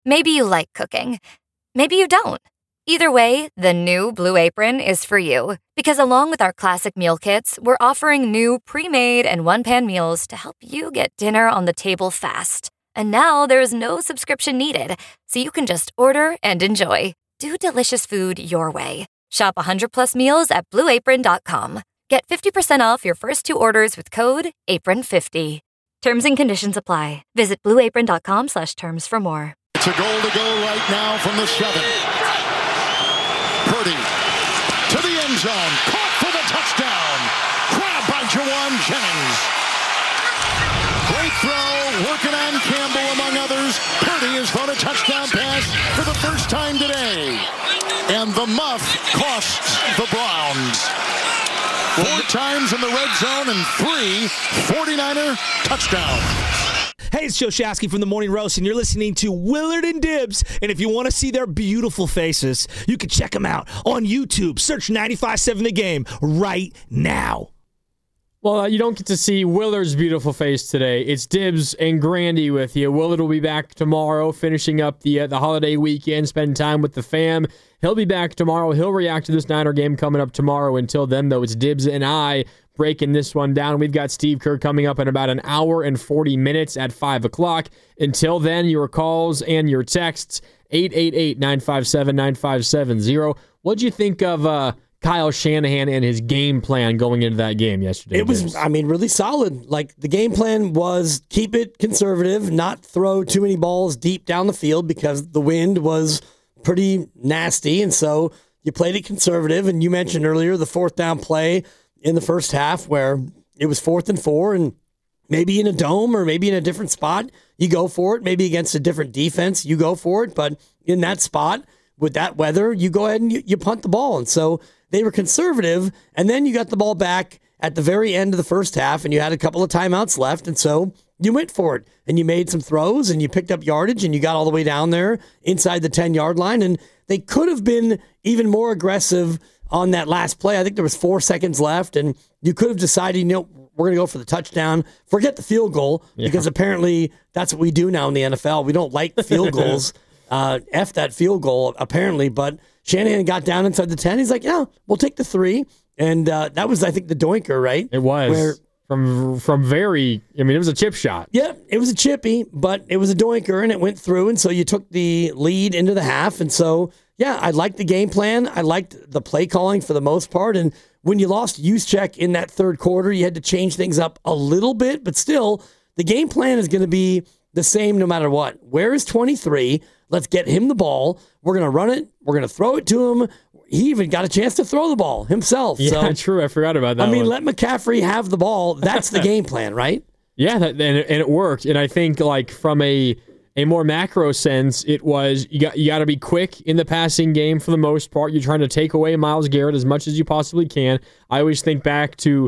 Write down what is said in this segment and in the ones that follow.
Maybe you like cooking. Maybe you don't. Either way, the new Blue Apron is for you. Because along with our classic meal kits, we're offering new pre-made and one-pan meals to help you get dinner on the table fast. And now there's no subscription needed, so you can just order and enjoy. Do delicious food your way. Shop 100+ meals at BlueApron.com. Get 50% off your first 2 orders with code APRON50. Terms and conditions apply. Visit BlueApron.com/terms for more. It's a goal to go right now from the 7. Purdy to the end zone. Caught for the touchdown. Grabbed by Jawan Jennings. Great throw. Working on Campbell, among others. Purdy has thrown a touchdown pass for the first time today. And the muff costs the Browns. 4 times in the red zone and 3 49er touchdowns. Hey, it's Joe Shasky from The Morning Roast, and you're listening to Willard and Dibs. And if you want to see their beautiful faces, you can check them out on YouTube. Search 95.7 The Game right now. Well, you don't get to see Willard's beautiful face today. It's Dibs and Grandy with you. Willard will be back tomorrow, finishing up the holiday weekend, spending time with the fam. He'll be back tomorrow. He'll react to this Niner game coming up tomorrow. Until then, though, it's Dibs and I breaking this one down. We've got Steve Kerr coming up in about an hour and 40 minutes at 5 o'clock. Until then, your calls and your texts, 888-957-9570. What'd you think of Kyle Shanahan and his game plan going into that game yesterday? It was, really solid. Like, the game plan was keep it conservative, not throw too many balls deep down the field because the wind was pretty nasty, and so you played it conservative. And you mentioned earlier the 4th down play in the first half where it was 4th and 4, and maybe in a dome or maybe in a different spot, you go for it. Maybe against a different defense, you go for it. But in that spot, with that weather, you go ahead and you punt the ball. And so they were conservative, and then you got the ball back at the very end of the first half, and you had a couple of timeouts left, and so you went for it, and you made some throws, and you picked up yardage, and you got all the way down there inside the 10-yard line, and they could have been even more aggressive on that last play. I think there was 4 seconds left, and you could have decided, we're going to go for the touchdown, forget the field goal, because apparently that's what we do now in the NFL. We don't like field goals. F that field goal, apparently, but Shanahan got down inside the 10. He's like, yeah, we'll take the 3. And that was, I think, the doinker, right? It was. Where, from very, it was a chip shot. Yeah, it was a chippy, but it was a doinker, and it went through, and so you took the lead into the half. And so, yeah, I liked the game plan. I liked the play calling for the most part. And when you lost Juszczyk in that third quarter, you had to change things up a little bit, but still, the game plan is going to be the same no matter what. Where is 23? Let's get him the ball. We're going to run it. We're going to throw it to him. He even got a chance to throw the ball himself. Yeah, so, true. I forgot about that one. Let McCaffrey have the ball. That's the game plan, right? Yeah, and it worked. And I think, from a more macro sense, it was you got to be quick in the passing game for the most part. You're trying to take away Myles Garrett as much as you possibly can. I always think back to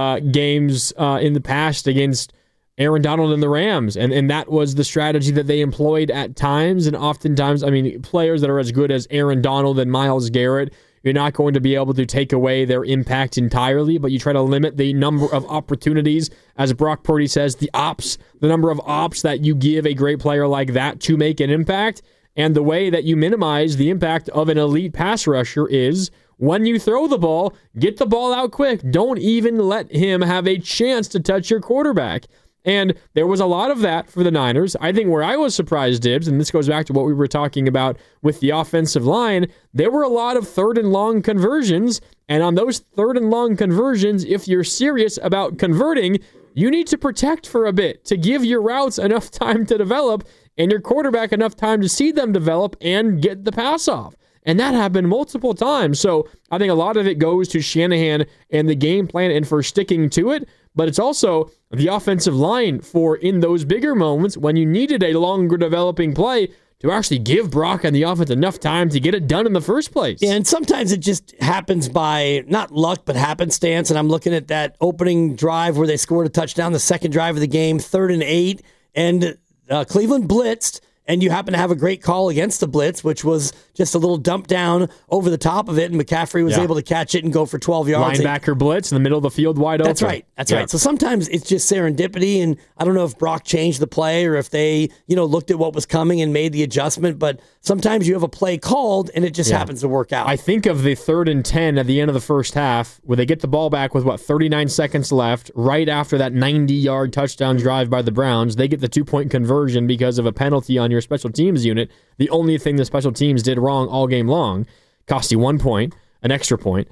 games in the past against Aaron Donald and the Rams, and that was the strategy that they employed at times, and oftentimes, players that are as good as Aaron Donald and Myles Garrett, you're not going to be able to take away their impact entirely, but you try to limit the number of opportunities, as Brock Purdy says, the number of ops that you give a great player like that to make an impact, and the way that you minimize the impact of an elite pass rusher is when you throw the ball, get the ball out quick. Don't even let him have a chance to touch your quarterback. And there was a lot of that for the Niners. I think where I was surprised, Dibs, and this goes back to what we were talking about with the offensive line, there were a lot of 3rd and long conversions. And on those 3rd and long conversions, if you're serious about converting, you need to protect for a bit to give your routes enough time to develop and your quarterback enough time to see them develop and get the pass off. And that happened multiple times. So I think a lot of it goes to Shanahan and the game plan and for sticking to it. But it's also the offensive line for in those bigger moments when you needed a longer developing play to actually give Brock and the offense enough time to get it done in the first place. Yeah, and sometimes it just happens by not luck but happenstance. And I'm looking at that opening drive where they scored a touchdown, the second drive of the game, 3rd and 8, and Cleveland blitzed. and you happen to have a great call against the blitz, which was just a little dump down over the top of it, and McCaffrey was able to catch it and go for 12 yards. Linebacker blitz in the middle of the field wide open. That's right. That's right. So sometimes it's just serendipity, and I don't know if Brock changed the play or if they, looked at what was coming and made the adjustment, but sometimes you have a play called and it just happens to work out. I think of the 3rd and 10 at the end of the first half where they get the ball back with 39 seconds left, right after that 90-yard touchdown drive by the Browns. They get the 2-point conversion because of a penalty on your special teams unit. The only thing the special teams did wrong all game long cost you 1 point, an extra point,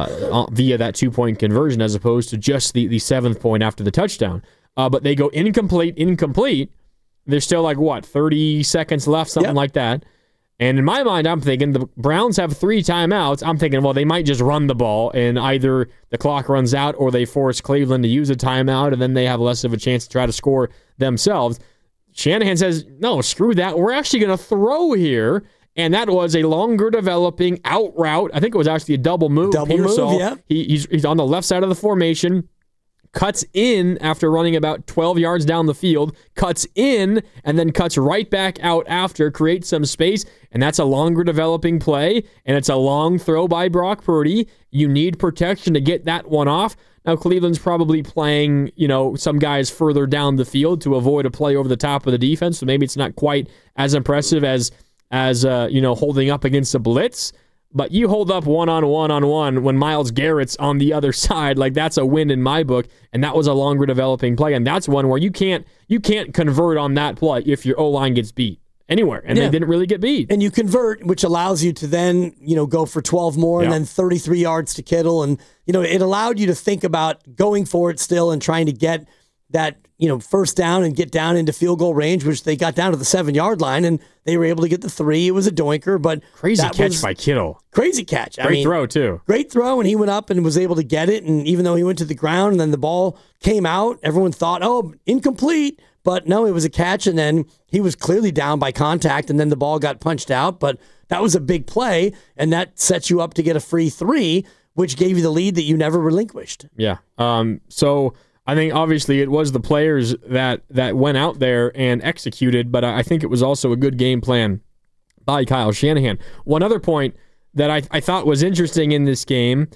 via that 2-point conversion as opposed to just the 7th point after the touchdown. But they go incomplete. There's still 30 seconds left, something like that. And in my mind, I'm thinking the Browns have 3 timeouts. I'm thinking, well, they might just run the ball and either the clock runs out or they force Cleveland to use a timeout and then they have less of a chance to try to score themselves. Shanahan says, no, screw that. We're actually going to throw here. And that was a longer developing out route. I think it was actually a double move. He's on the left side of the formation. Cuts in after running about 12 yards down the field, cuts in, and then cuts right back out after, creates some space, and that's a longer developing play, and it's a long throw by Brock Purdy. You need protection to get that one off. Now, Cleveland's probably playing, some guys further down the field to avoid a play over the top of the defense, so maybe it's not quite as impressive as holding up against a blitz. But you hold up one-on-one when Myles Garrett's on the other side, that's a win in my book, and that was a longer developing play, and that's one where you can't convert on that play if your O-line gets beat anywhere, and they didn't really get beat. And you convert, which allows you to then, go for 12 more and then 33 yards to Kittle, and, it allowed you to think about going for it still and trying to get that, first down and get down into field goal range, which they got down to the 7-yard line, and they were able to get the 3. It was a doinker, but crazy catch by Kittle. Crazy catch. Great throw, too. Great throw, and he went up and was able to get it, and even though he went to the ground and then the ball came out, everyone thought, incomplete, but no, it was a catch, and then he was clearly down by contact, and then the ball got punched out, but that was a big play, and that sets you up to get a free 3, which gave you the lead that you never relinquished. Yeah. So I think obviously it was the players that went out there and executed, but I think it was also a good game plan by Kyle Shanahan. One other point that I thought was interesting in this game,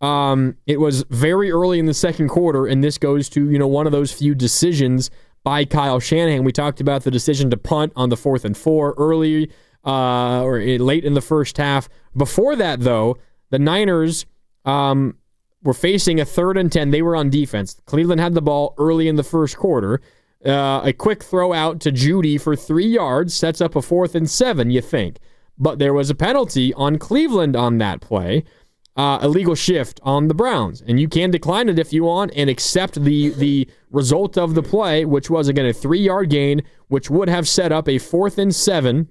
it was very early in the second quarter, and this goes to one of those few decisions by Kyle Shanahan. We talked about the decision to punt on the 4th and 4 early or late in the first half. Before that, though, the Niners were facing a 3rd and 10. They were on defense. Cleveland had the ball early in the first quarter. A quick throw out to Jeudy for 3 yards sets up a 4th and 7, you think. But there was a penalty on Cleveland on that play, illegal shift on the Browns. And you can decline it if you want and accept the result of the play, which was, again, a 3-yard gain, which would have set up a 4th and 7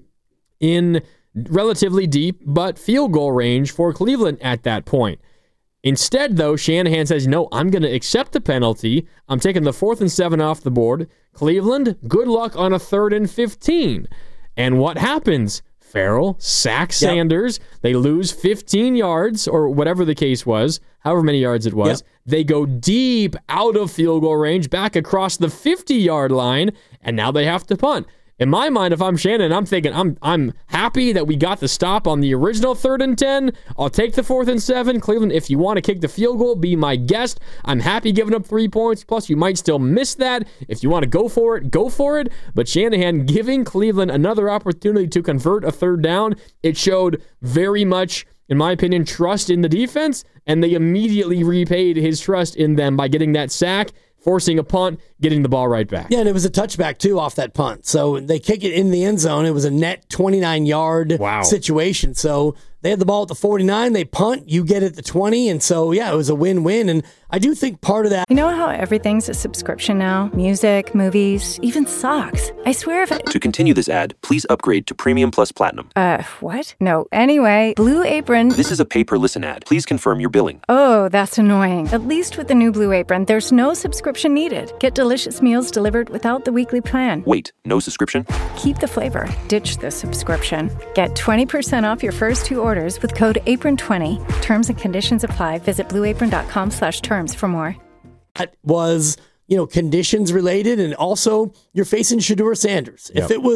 in relatively deep but field goal range for Cleveland at that point. Instead, though, Shanahan says, no, I'm going to accept the penalty. I'm taking the 4th and 7 off the board. Cleveland, good luck on a 3rd and 15. And what happens? Farrell sacks Sanders. They lose 15 yards or whatever the case was, however many yards it was. They go deep out of field goal range, back across the 50-yard line, and now they have to punt. In my mind, if I'm Shannon, I'm thinking I'm happy that we got the stop on the original 3rd and 10. I'll take the 4th and 7. Cleveland, if you want to kick the field goal, be my guest. I'm happy giving up 3 points. Plus, you might still miss that. If you want to go for it, go for it. But Shanahan giving Cleveland another opportunity to convert a 3rd down, it showed very much, in my opinion, trust in the defense, and they immediately repaid his trust in them by getting that sack, forcing a punt, getting the ball right back. Yeah, and it was a touchback, too, off that punt. So they kick it in the end zone. It was a net 29-yard situation. So they had the ball at the 49. They punt. You get it at the 20. And so, yeah, it was a win-win. And I do think part of that... You know how everything's a subscription now? Music, movies, even socks. I swear if To continue this ad, please upgrade to Premium Plus Platinum. What? No. Anyway, Blue Apron... This is a pay-per-listen ad. Please confirm your billing. Oh, that's annoying. At least with the new Blue Apron, there's no subscription needed. Get delicious meals delivered without the weekly plan. Wait, no subscription? Keep the flavor. Ditch the subscription. Get 20% off your first 2 orders with code APRON20. Terms and conditions apply. Visit blueapron.com/terms for more. That was, conditions related, and also you're facing Shedeur Sanders. If it was,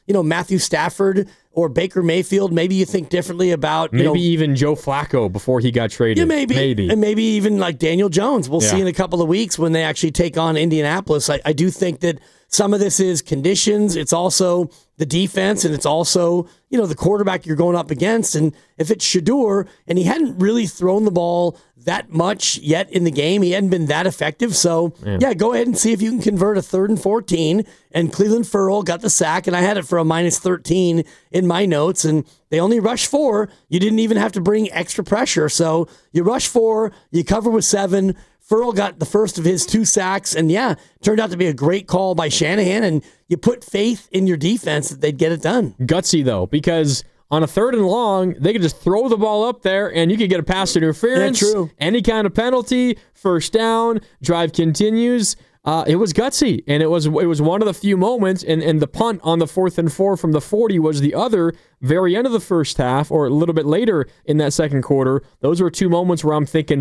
Matthew Stafford or Baker Mayfield, maybe you think differently about maybe even Joe Flacco before he got traded. Yeah, maybe. And maybe even like Daniel Jones. We'll see in a couple of weeks when they actually take on Indianapolis. I do think that some of this is conditions. It's also the defense, and it's also, the quarterback you're going up against. And if it's Shedeur, and he hadn't really thrown the ball that much yet in the game, he hadn't been that effective. So, go ahead and see if you can convert a 3rd and 14. And Cleveland Ferrell got the sack, and I had it for a -13 in my notes. And they only rushed 4. You didn't even have to bring extra pressure. So you rush 4, you cover with 7. Ferrell got the first of his 2 sacks, and turned out to be a great call by Shanahan, and you put faith in your defense that they'd get it done. Gutsy, though, because on a 3rd and long, they could just throw the ball up there, and you could get a pass interference, any kind of penalty, first down, drive continues. It was gutsy, and it was one of the few moments, and the punt on the 4th and 4 from the 40 was the other very end of the first half, or a little bit later in that second quarter. Those were 2 moments where I'm thinking,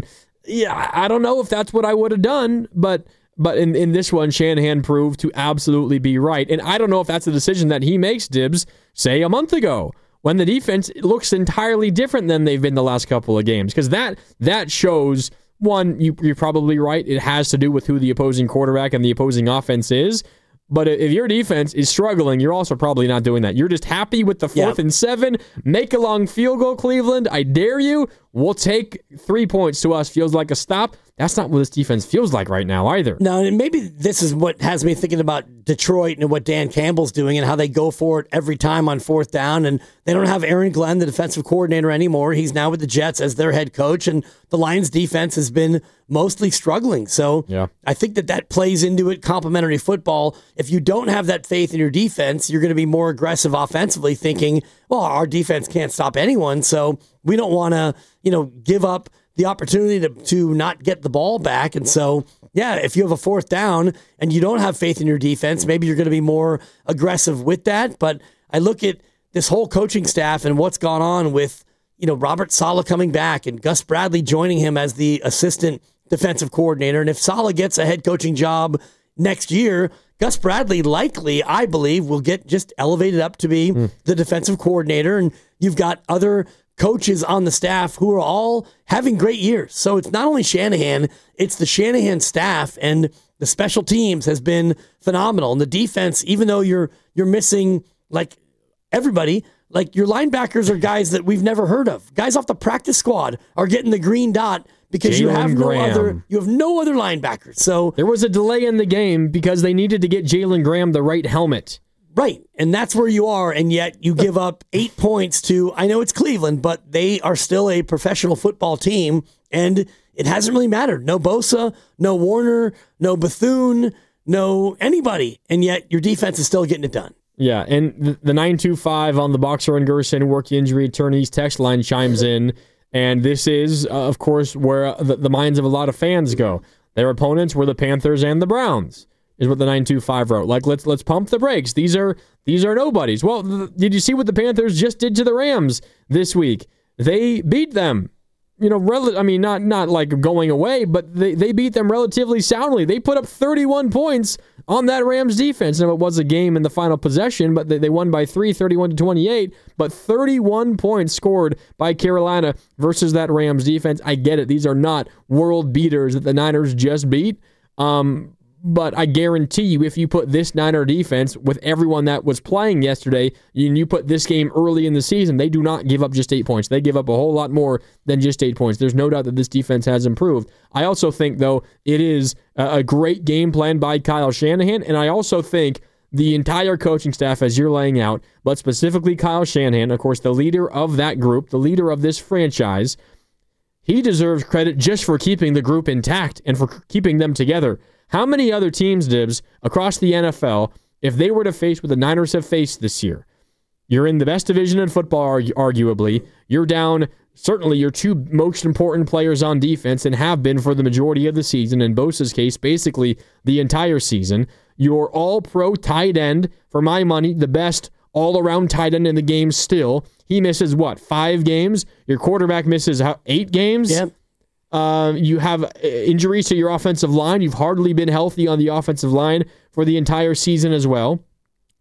I don't know if that's what I would have done, but in this one, Shanahan proved to absolutely be right. And I don't know if that's a decision that he makes, Dibs, say a month ago, when the defense looks entirely different than they've been the last couple of games. Because that shows, one, you're probably right, it has to do with who the opposing quarterback and the opposing offense is. But if your defense is struggling, you're also probably not doing that. You're just happy with the 4th and 7. Make a long field goal, Cleveland. I dare you. We'll take 3 points to us. Feels like a stop. That's not what this defense feels like right now either. No, and maybe this is what has me thinking about Detroit and what Dan Campbell's doing and how they go for it every time on 4th down. And they don't have Aaron Glenn, the defensive coordinator, anymore. He's now with the Jets as their head coach, and the Lions defense has been mostly struggling. So I think that plays into it, complementary football. If you don't have that faith in your defense, you're going to be more aggressive offensively, thinking, well, our defense can't stop anyone, so we don't want to, give up the opportunity to not get the ball back. And so, if you have a 4th down and you don't have faith in your defense, maybe you're going to be more aggressive with that. But I look at this whole coaching staff and what's gone on with, Robert Saleh coming back and Gus Bradley joining him as the assistant defensive coordinator. And if Saleh gets a head coaching job next year, Gus Bradley likely, I believe, will get just elevated up to be the defensive coordinator. And you've got other coaches on the staff who are all having great years. So it's not only Shanahan, it's the Shanahan staff, and the special teams has been phenomenal. And the defense, even though you're missing like everybody, like your linebackers are guys that we've never heard of. Guys off the practice squad are getting the green dot because you have no other linebackers. So there was a delay in the game because they needed to get Jalen Graham the right helmet. Right, and that's where you are, and yet you give up 8 points to, I know it's Cleveland, but they are still a professional football team, and it hasn't really mattered. No Bosa, no Warner, no Bethune, no anybody, and yet your defense is still getting it done. Yeah, and the 925 on the Boxer and Gerson work injury attorneys text line chimes in, and this is, of course, where the minds of a lot of fans go. Their opponents were the Panthers and the Browns, is what the 925 wrote. Like, let's pump the brakes. These are nobodies. Well, did you see what the Panthers just did to the Rams this week? They beat them. Not like going away, but they beat them relatively soundly. They put up 31 points on that Rams defense. Now, it was a game in the final possession, but they won by 3, 31-28. But 31 points scored by Carolina versus that Rams defense. I get it. These are not world beaters that the Niners just beat. But I guarantee you, if you put this Niner defense with everyone that was playing yesterday, and you put this game early in the season, they do not give up just 8 points. They give up a whole lot more than just 8 points. There's no doubt that this defense has improved. I also think, though, it is a great game plan by Kyle Shanahan, and I also think the entire coaching staff, as you're laying out, but specifically Kyle Shanahan, of course, the leader of that group, the leader of this franchise, he deserves credit just for keeping the group intact and for keeping them together. How many other teams, Dibs, across the NFL, if they were to face what the Niners have faced this year, you're in the best division in football, arguably, you're down certainly your 2 most important players on defense and have been for the majority of the season, in Bosa's case, basically the entire season. Your all-pro tight end, for my money, the best all-around tight end in the game still. He misses, 5 games? Your quarterback misses 8 games? Yep. You have injuries to your offensive line. You've hardly been healthy on the offensive line for the entire season as well.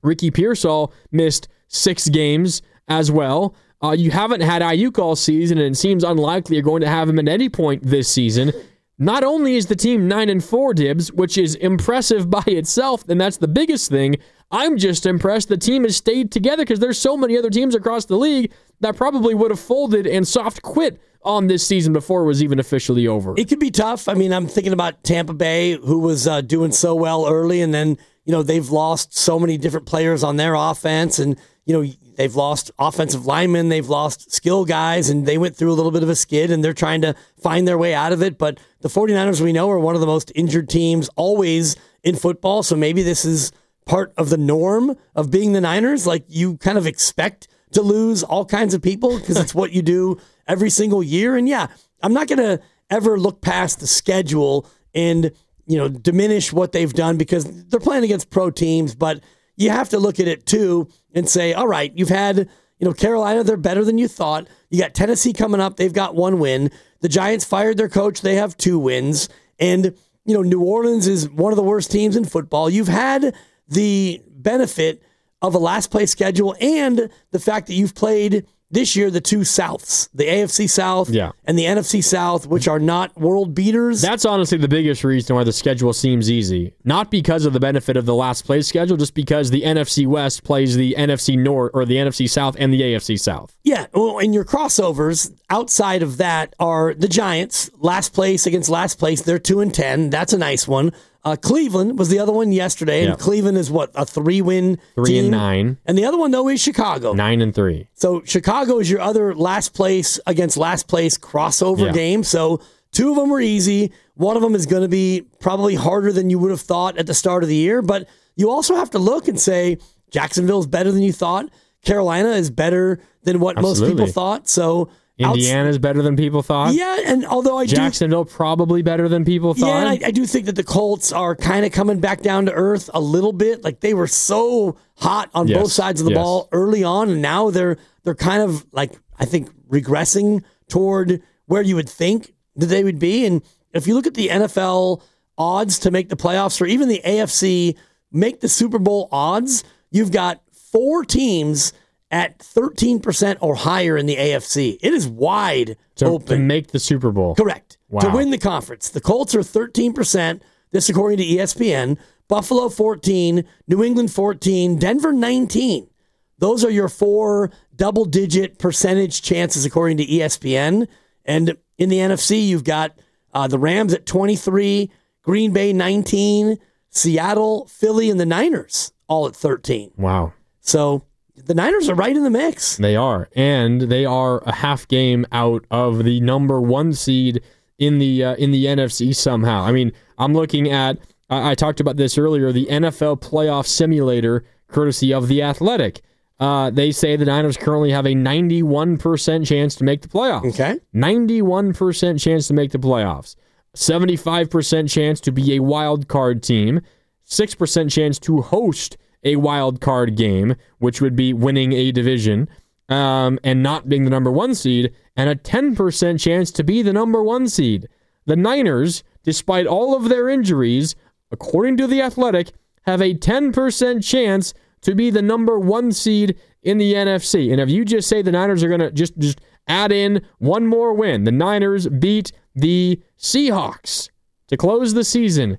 Ricky Pearsall missed 6 games as well. You haven't had Ayuk all season, and it seems unlikely you're going to have him at any point this season. Not only is the team 9-4, Dibs, which is impressive by itself, and that's the biggest thing, I'm just impressed the team has stayed together because there's so many other teams across the league that probably would have folded and soft quit on this season before it was even officially over. It could be tough. I mean, I'm thinking about Tampa Bay, who was doing so well early, and then, they've lost so many different players on their offense, and, they've lost offensive linemen, they've lost skill guys, and they went through a little bit of a skid, and they're trying to find their way out of it. But the 49ers, we know, are one of the most injured teams always in football, so maybe this is part of the norm of being the Niners. Like, you kind of expect to lose all kinds of people because it's what you do every single year. And yeah, I'm not going to ever look past the schedule and, diminish what they've done because they're playing against pro teams, but you have to look at it too and say, all right, you've had, Carolina, they're better than you thought. You got Tennessee coming up. They've got 1 win. The Giants fired their coach. They have 2 wins. And, New Orleans is one of the worst teams in football. You've had the benefit of a last place schedule and the fact that you've played this year the 2 Souths, the AFC South and the NFC South, which are not world beaters. That's honestly the biggest reason why the schedule seems easy. Not because of the benefit of the last place schedule, just because the NFC West plays the NFC North or the NFC South and the AFC South. Yeah, well, and your crossovers outside of that are the Giants, last place against last place. They're 2-10. That's a nice one. Cleveland was the other one yesterday, and Cleveland is what, a 3-win team? 3-9. And the other one, though, is Chicago. 9-3. So Chicago is your other last place against last place crossover game. So 2 of them were easy. One of them is going to be probably harder than you would have thought at the start of the year. But you also have to look and say, Jacksonville's better than you thought. Carolina is better than what most people thought. So Indiana's better than people thought. Yeah, and although Jacksonville probably better than people thought. Yeah, and I do think that the Colts are kind of coming back down to earth a little bit. Like, they were so hot on both sides of the ball early on, and now they're kind of like, I think, regressing toward where you would think that they would be. And if you look at the NFL odds to make the playoffs, or even the AFC make the Super Bowl odds, you've got 4 teams at 13% or higher in the AFC. It is wide open. To make the Super Bowl. Correct. Wow. To win the conference. The Colts are 13%. This according to ESPN. Buffalo 14. New England 14. Denver 19. Those are your 4 double-digit percentage chances according to ESPN. And in the NFC, you've got the Rams at 23. Green Bay 19. Seattle, Philly, and the Niners all at 13. Wow. So the Niners are right in the mix. They are. And they are a half game out of the number 1 seed in the NFC somehow. I mean, I'm looking at, I talked about this earlier, the NFL playoff simulator, courtesy of The Athletic. They say the Niners currently have a 91% chance to make the playoffs. Okay. 91% chance to make the playoffs. 75% chance to be a wild card team. 6% chance to host a wild card game, which would be winning a division and not being the number 1 seed, and a 10% chance to be the number 1 seed. The Niners, despite all of their injuries, according to The Athletic, have a 10% chance to be the number 1 seed in the NFC. And if you just say the Niners are going to just add in one more win, the Niners beat the Seahawks to close the season,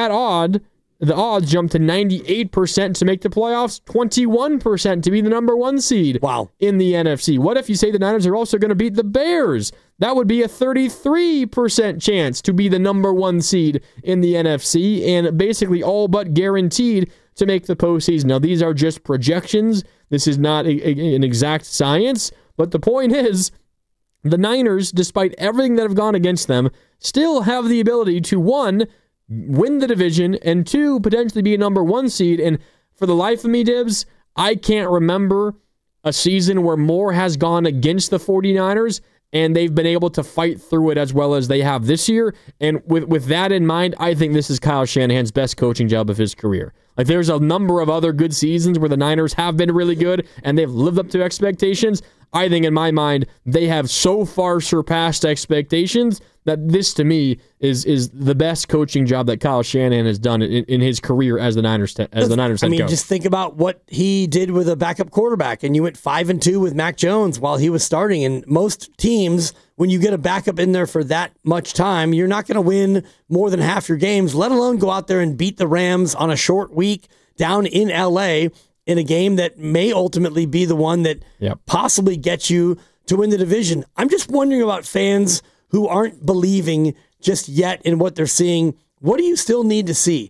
the odds jump to 98% to make the playoffs, 21% to be the number 1 seed in the NFC. What if you say the Niners are also going to beat the Bears? That would be a 33% chance to be the number 1 seed in the NFC and basically all but guaranteed to make the postseason. Now, these are just projections. This is not an exact science, but the point is the Niners, despite everything that have gone against them, still have the ability to, 1, win the division, and 2, potentially be a number 1 seed. And for the life of me, Dibs, I can't remember a season where more has gone against the 49ers and they've been able to fight through it as well as they have this year. And with that in mind, I think this is Kyle Shanahan's best coaching job of his career. Like, there's a number of other good seasons where the Niners have been really good and they've lived up to expectations. I think in my mind, they have so far surpassed expectations that this, to me, is the best coaching job that Kyle Shanahan has done in his career as the Niners head coach. Just think about what he did with a backup quarterback, and you went 5-2 with Mac Jones while he was starting. And most teams, when you get a backup in there for that much time, you're not going to win more than half your games, let alone go out there and beat the Rams on a short week down in L.A., in a game that may ultimately be the one that possibly gets you to win the division. I'm just wondering about fans who aren't believing just yet in what they're seeing. What do you still need to see?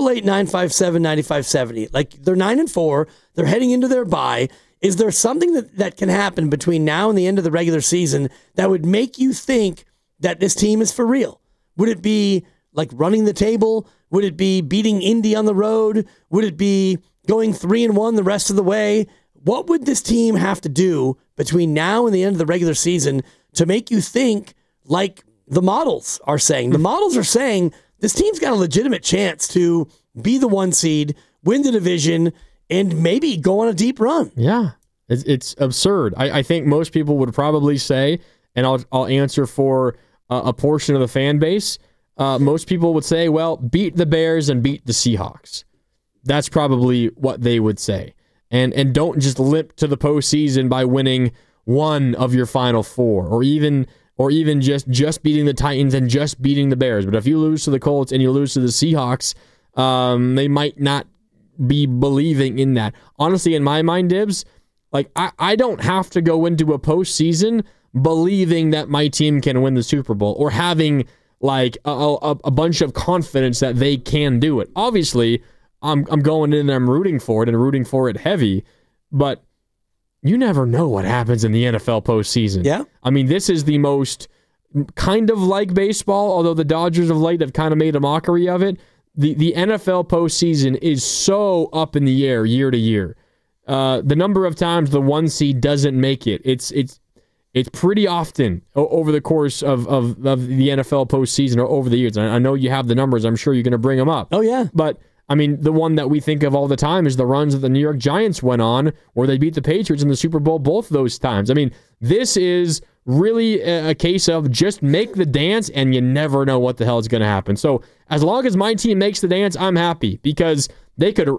888-957-9570. Like, they're 9-4. They're heading into their bye. Is there something that can happen between now and the end of the regular season that would make you think that this team is for real? Would it be like running the table? Would it be beating Indy on the road? Would it be going 3-1 the rest of the way? What would this team have to do between now and the end of the regular season to make you think like the models are saying? The models are saying this team's got a legitimate chance to be the 1 seed, win the division, and maybe go on a deep run. Yeah, it's absurd. I think most people would probably say, and I'll answer for a portion of the fan base, most people would say, well, beat the Bears and beat the Seahawks. That's probably what they would say. And don't just limp to the postseason by winning one of your final 4, or even just beating the Titans and just beating the Bears. But if you lose to the Colts and you lose to the Seahawks, they might not be believing in that. Honestly, in my mind, Dibs, like I don't have to go into a postseason believing that my team can win the Super Bowl or having like a bunch of confidence that they can do it. Obviously, I'm going in and I'm rooting for it and rooting for it heavy, but you never know what happens in the NFL postseason. Yeah. I mean, this is the most kind of like baseball, although the Dodgers of late have kind of made a mockery of it. The NFL postseason is so up in the air year to year. The number of times the 1 seed doesn't make it, it's pretty often over the course of the NFL postseason or over the years. And I know you have the numbers. I'm sure you're going to bring them up. Oh, yeah. But I mean, the one that we think of all the time is the runs that the New York Giants went on where they beat the Patriots in the Super Bowl both those times. I mean, this is really a case of just make the dance and you never know what the hell is going to happen. So as long as my team makes the dance, I'm happy because they could,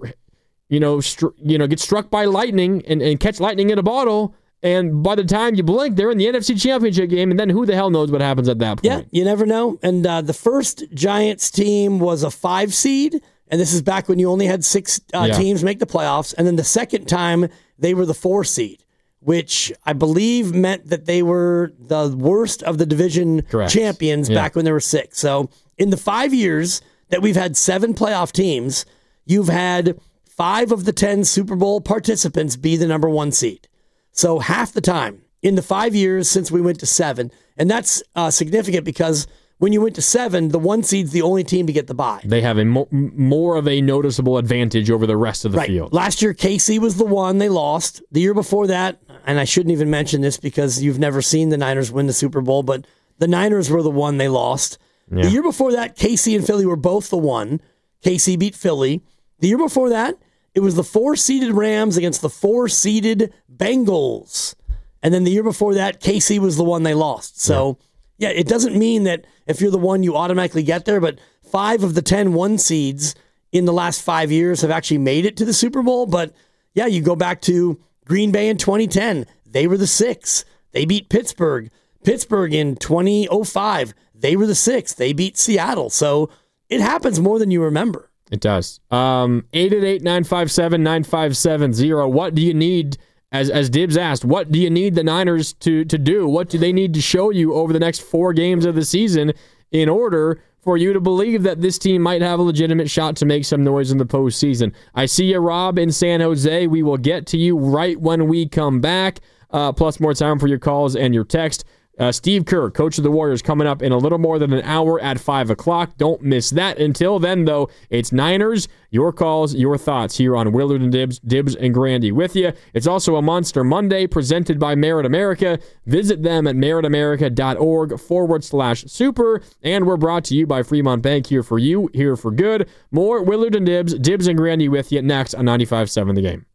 get struck by lightning and catch lightning in a bottle. And by the time you blink, they're in the NFC Championship game, and then who the hell knows what happens at that point? Yeah, you never know. And the first Giants team was a 5 seed. And this is back when you only had 6 teams make the playoffs. And then the second time, they were the 4 seed, which I believe meant that they were the worst of the division champions back when there were 6. So in the 5 years that we've had 7 playoff teams, you've had 5 of the 10 Super Bowl participants be the number 1 seed. So half the time in the 5 years since we went to 7. And that's significant because when you went to 7, the 1 seed's the only team to get the bye. They have a more of a noticeable advantage over the rest of the field. Last year, KC was the one they lost. The year before that, and I shouldn't even mention this because you've never seen the Niners win the Super Bowl, but the Niners were the one they lost. Yeah. The year before that, KC and Philly were both the one. KC beat Philly. The year before that, it was the 4-seeded Rams against the 4-seeded Bengals. And then the year before that, KC was the one they lost. So, yeah, it doesn't mean that if you're the one, you automatically get there, but 5 of the 10 1 seeds in the last 5 years have actually made it to the Super Bowl. But, yeah, you go back to Green Bay in 2010. They were the 6. They beat Pittsburgh. Pittsburgh in 2005. They were the 6. They beat Seattle. So it happens more than you remember. It does. 888-957-9570. What do you need? As Dibs asked, what do you need the Niners to do? What do they need to show you over the next 4 games of the season in order for you to believe that this team might have a legitimate shot to make some noise in the postseason? I see you, Rob, in San Jose. We will get to you right when we come back, plus more time for your calls and your text. Steve Kerr, coach of the Warriors, coming up in a little more than an hour at 5 o'clock. Don't miss that. Until then, though, it's Niners, your calls, your thoughts here on Willard and Dibs and Grandy with you. It's also a Monster Monday presented by Merit America. Visit them at meritamerica.org/super. And we're brought to you by Fremont Bank, here for you, here for good. More Willard and Dibs and Grandy with you next on 95.7 The Game.